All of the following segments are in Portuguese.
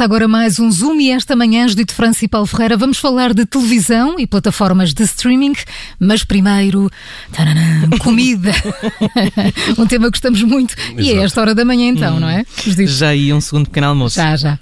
Começa agora mais um Zoom e esta manhã, Judite França e Paulo Ferreira, vamos falar de televisão e plataformas de streaming, mas primeiro, comida. Um tema que gostamos muito. Exato. E é esta hora da manhã então, não é? Judite? Já ia um segundo pequeno almoço. Já.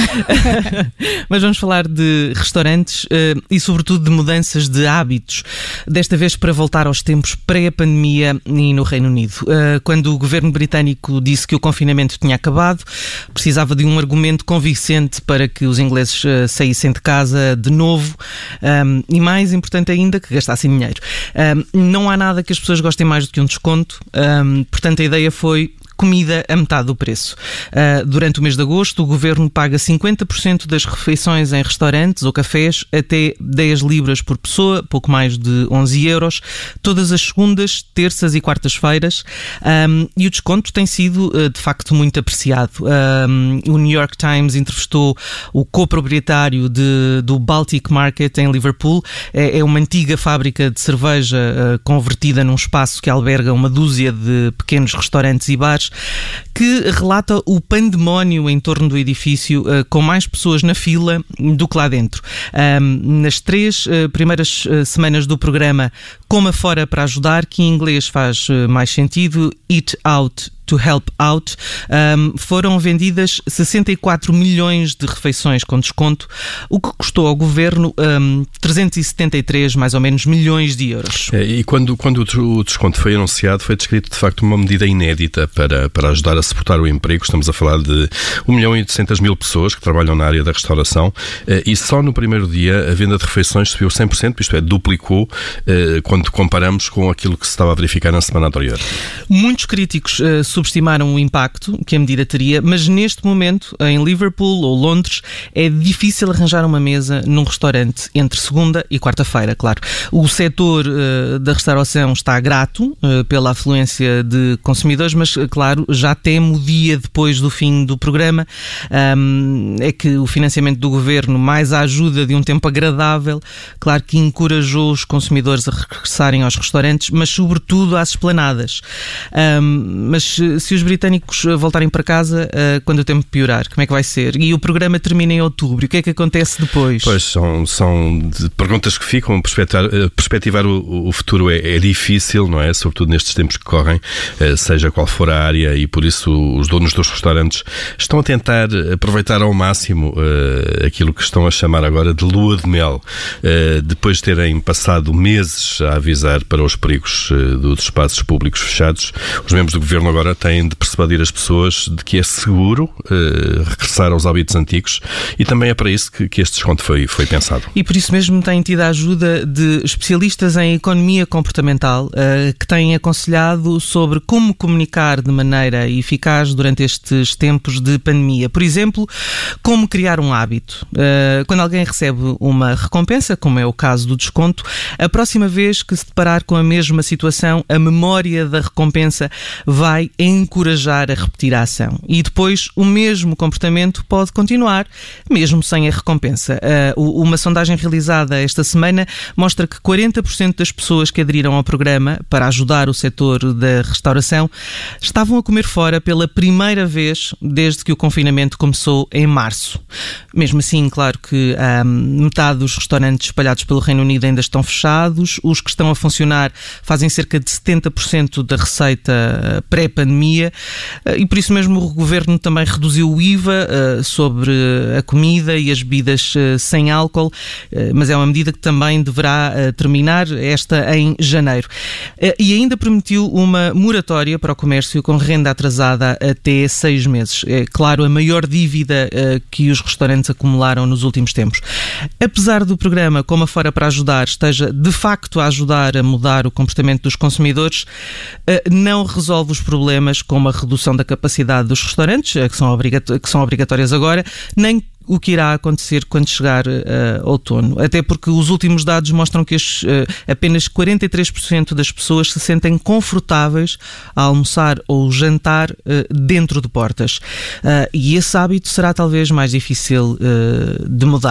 Mas vamos falar de restaurantes e sobretudo de mudanças de hábitos. Desta vez para voltar aos tempos pré-pandemia e no Reino Unido. Quando o governo britânico disse que o confinamento tinha acabado, precisava de um argumento convincente para que os ingleses saíssem de casa de novo e, mais importante ainda, que gastassem dinheiro. Não há nada que as pessoas gostem mais do que um desconto, portanto a ideia foi comida a metade do preço. Durante o mês de agosto, o governo paga 50% das refeições em restaurantes ou cafés até 10 libras por pessoa, pouco mais de 11 euros, todas as segundas, terças e quartas-feiras. E o desconto tem sido, de facto, muito apreciado. O New York Times entrevistou o coproprietário do Baltic Market em Liverpool. É uma antiga fábrica de cerveja convertida num espaço que alberga uma dúzia de pequenos restaurantes e bares, que relata o pandemónio em torno do edifício, com mais pessoas na fila do que lá dentro. Nas 3 primeiras semanas do programa Coma Fora para Ajudar, que em inglês faz mais sentido, Eat Out to Help Out, foram vendidas 64 milhões de refeições com desconto, o que custou ao governo 373, mais ou menos, milhões de euros. E quando o desconto foi anunciado, foi descrito de facto uma medida inédita para ajudar a suportar o emprego. Estamos a falar de 1.800.000 pessoas que trabalham na área da restauração e só no primeiro dia a venda de refeições subiu 100%, isto é, duplicou quando comparamos com aquilo que se estava a verificar na semana anterior. Muitos críticos subestimaram o impacto que a medida teria, mas neste momento, em Liverpool ou Londres, é difícil arranjar uma mesa num restaurante entre segunda e quarta-feira, claro. O setor da restauração está grato pela afluência de consumidores, mas, claro, já teme o dia depois do fim do programa. É que o financiamento do governo, mais a ajuda de um tempo agradável, claro que encorajou os consumidores a regressarem aos restaurantes, mas sobretudo às esplanadas. Mas se os britânicos voltarem para casa quando o tempo piorar, como é que vai ser? E o programa termina em outubro, o que é que acontece depois? Pois, são perguntas que ficam, perspectivar o futuro é difícil, não é? Sobretudo nestes tempos que correm, seja qual for a área, e por isso os donos dos restaurantes estão a tentar aproveitar ao máximo aquilo que estão a chamar agora de lua de mel, depois de terem passado meses a avisar para os perigos dos espaços públicos fechados. Os membros do governo agora têm de persuadir as pessoas de que é seguro regressar aos hábitos antigos, e também é para isso que este desconto foi pensado. E por isso mesmo têm tido a ajuda de especialistas em economia comportamental que têm aconselhado sobre como comunicar de maneira eficaz durante estes tempos de pandemia. Por exemplo, como criar um hábito. Quando alguém recebe uma recompensa, como é o caso do desconto, a próxima vez que se deparar com a mesma situação, a memória da recompensa vai encorajar a repetir a ação. E depois o mesmo comportamento pode continuar, mesmo sem a recompensa. Uma sondagem realizada esta semana mostra que 40% das pessoas que aderiram ao programa para ajudar o setor da restauração estavam a comer fora pela primeira vez desde que o confinamento começou em março. Mesmo assim, claro que metade dos restaurantes espalhados pelo Reino Unido ainda estão fechados. Os que estão a funcionar fazem cerca de 70% da receita pré-pandemia, e por isso mesmo o governo também reduziu o IVA sobre a comida e as bebidas sem álcool, mas é uma medida que também deverá terminar, esta em janeiro. E ainda permitiu uma moratória para o comércio com renda atrasada até 6 meses. É, claro, a maior dívida que os restaurantes acumularam nos últimos tempos. Apesar do programa Coma Fora para Ajudar esteja de facto a ajudar a mudar o comportamento dos consumidores, não resolve os problemas como a redução da capacidade dos restaurantes, que são obrigatórias agora, nem o que irá acontecer quando chegar outono. Até porque os últimos dados mostram que apenas 43% das pessoas se sentem confortáveis a almoçar ou jantar dentro de portas. E esse hábito será talvez mais difícil de mudar.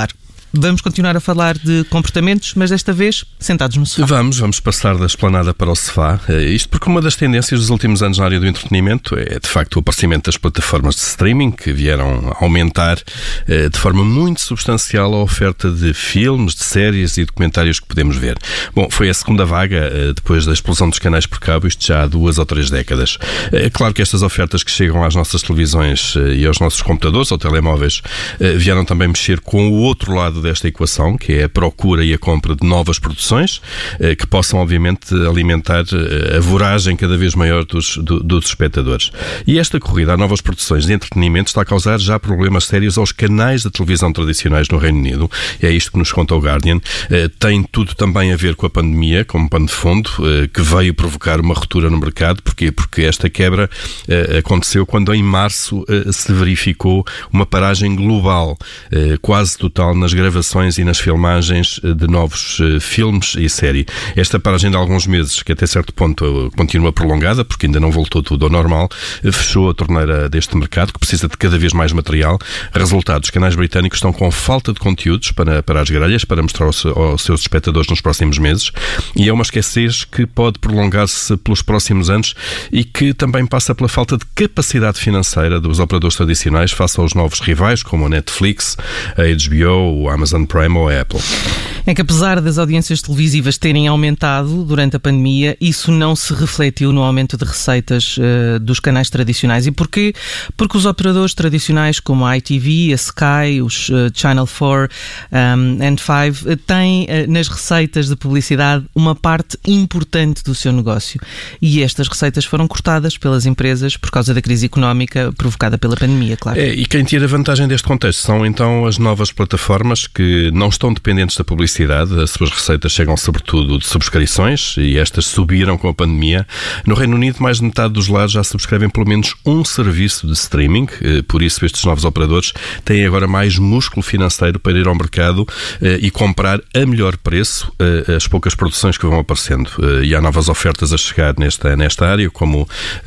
Vamos continuar a falar de comportamentos, mas desta vez sentados no sofá. Vamos passar da esplanada para o sofá. Isto porque uma das tendências dos últimos anos na área do entretenimento é, de facto, o aparecimento das plataformas de streaming, que vieram aumentar de forma muito substancial a oferta de filmes, de séries e documentários que podemos ver. Bom, foi a segunda vaga depois da explosão dos canais por cabo, isto já há 2 ou 3 décadas. É claro que estas ofertas que chegam às nossas televisões e aos nossos computadores ou telemóveis vieram também mexer com o outro lado desta equação, que é a procura e a compra de novas produções que possam, obviamente, alimentar a voragem cada vez maior dos espectadores. E esta corrida a novas produções de entretenimento está a causar já problemas sérios aos canais de televisão tradicionais no Reino Unido. É isto que nos conta o Guardian. Tem tudo também a ver com a pandemia, como pano de fundo, que veio provocar uma ruptura no mercado. Porquê? Porque esta quebra aconteceu quando em março se verificou uma paragem global, quase total, nas gravações e nas filmagens de novos filmes e série. Esta paragem de alguns meses, que até certo ponto continua prolongada, porque ainda não voltou tudo ao normal, fechou a torneira deste mercado, que precisa de cada vez mais material. Resultado, os canais britânicos estão com falta de conteúdos para as grelhas, para mostrar aos seus espectadores nos próximos meses, e é uma escassez que pode prolongar-se pelos próximos anos e que também passa pela falta de capacidade financeira dos operadores tradicionais face aos novos rivais, como a Netflix, a HBO, a Amazon Prime ou a Apple. É que apesar das audiências televisivas terem aumentado durante a pandemia, isso não se refletiu no aumento de receitas dos canais tradicionais. E porquê? Porque os operadores tradicionais como a ITV, a Sky, os Channel 4 and 5 têm nas receitas de publicidade uma parte importante do seu negócio. E estas receitas foram cortadas pelas empresas por causa da crise económica provocada pela pandemia, claro. E quem tira vantagem deste contexto são então as novas plataformas que não estão dependentes da publicidade. As suas receitas chegam sobretudo de subscrições e estas subiram com a pandemia. No Reino Unido, mais de metade dos lares já subscrevem pelo menos um serviço de streaming. Por isso, estes novos operadores têm agora mais músculo financeiro para ir ao mercado e comprar a melhor preço as poucas produções que vão aparecendo. E há novas ofertas a chegar nesta área, como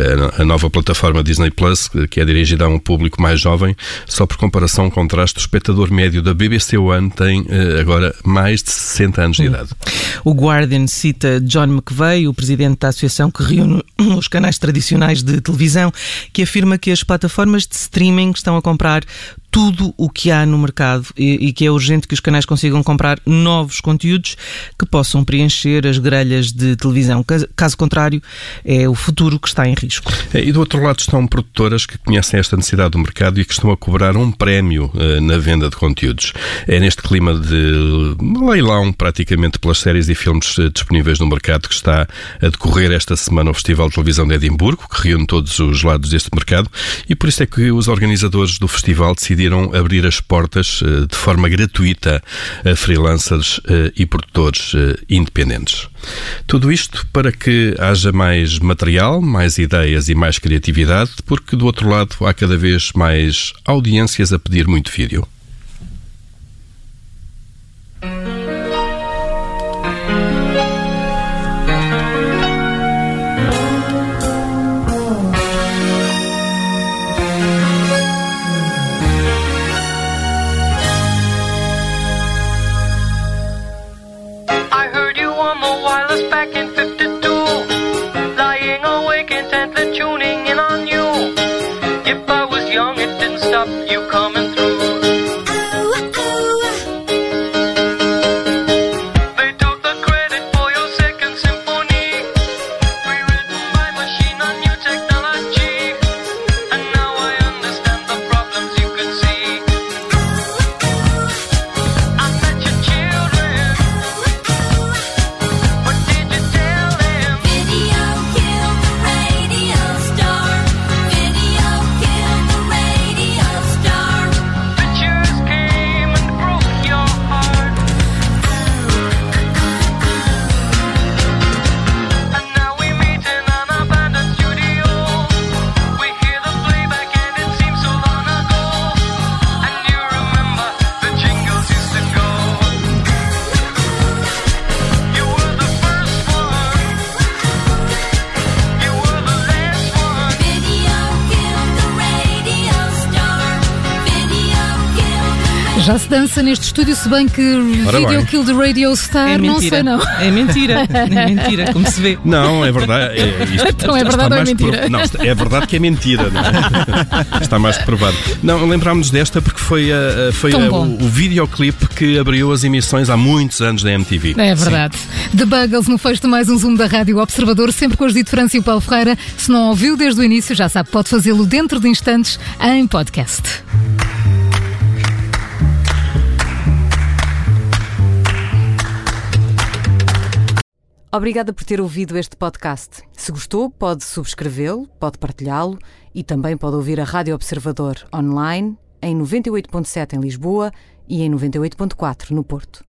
a nova plataforma Disney Plus, que é dirigida a um público mais jovem. Só por comparação, contraste, o espectador médio da BBC One tem agora mais de 60 anos de idade. O Guardian cita John McVeigh, o presidente da associação que reúne os canais tradicionais de televisão, que afirma que as plataformas de streaming estão a comprar tudo o que há no mercado e que é urgente que os canais consigam comprar novos conteúdos que possam preencher as grelhas de televisão. Caso contrário, é o futuro que está em risco. E do outro lado estão produtoras que conhecem esta necessidade do mercado e que estão a cobrar um prémio na venda de conteúdos. É neste clima de leilão praticamente pelas séries e filmes disponíveis no mercado que está a decorrer esta semana o Festival de Televisão de Edimburgo, que reúne todos os lados deste mercado, e por isso é que os organizadores do festival decidiram abrir as portas de forma gratuita a freelancers e produtores independentes. Tudo isto para que haja mais material, mais ideias e mais criatividade, porque do outro lado há cada vez mais audiências a pedir muito vídeo. Back in 52, lying awake intently tuning in on you. If I was young, it didn't stop you coming through. They took the credit for your second symphony, rewritten by machine on new technology. And now I understand the problems you could see. I met your children, but did you tell them? Video killed the radio star. Video killed the radio star. Já se dança neste estúdio, se bem que Ora Video bem. Kill the Radio Star, É não mentira. sei não. É mentira, como se vê. Não, é verdade. Então é verdade ou é mentira? Não, é verdade que é mentira, não é? Está mais que provado. Não, lembrámos desta porque foi Tão bom. o videoclipe que abriu as emissões há muitos anos da MTV. É verdade. The Buggles no fecho de mais um Zoom da Rádio Observador, sempre com os Dito França e o Paulo Ferreira. Se não ouviu desde o início, já sabe, pode fazê-lo dentro de instantes em podcast. Obrigada por ter ouvido este podcast. Se gostou, pode subscrevê-lo, pode partilhá-lo e também pode ouvir a Rádio Observador online em 98.7 em Lisboa e em 98.4 no Porto.